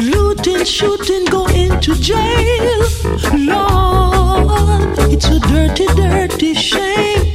looting, shooting, go into jail. Lord, it's a dirty, dirty shame.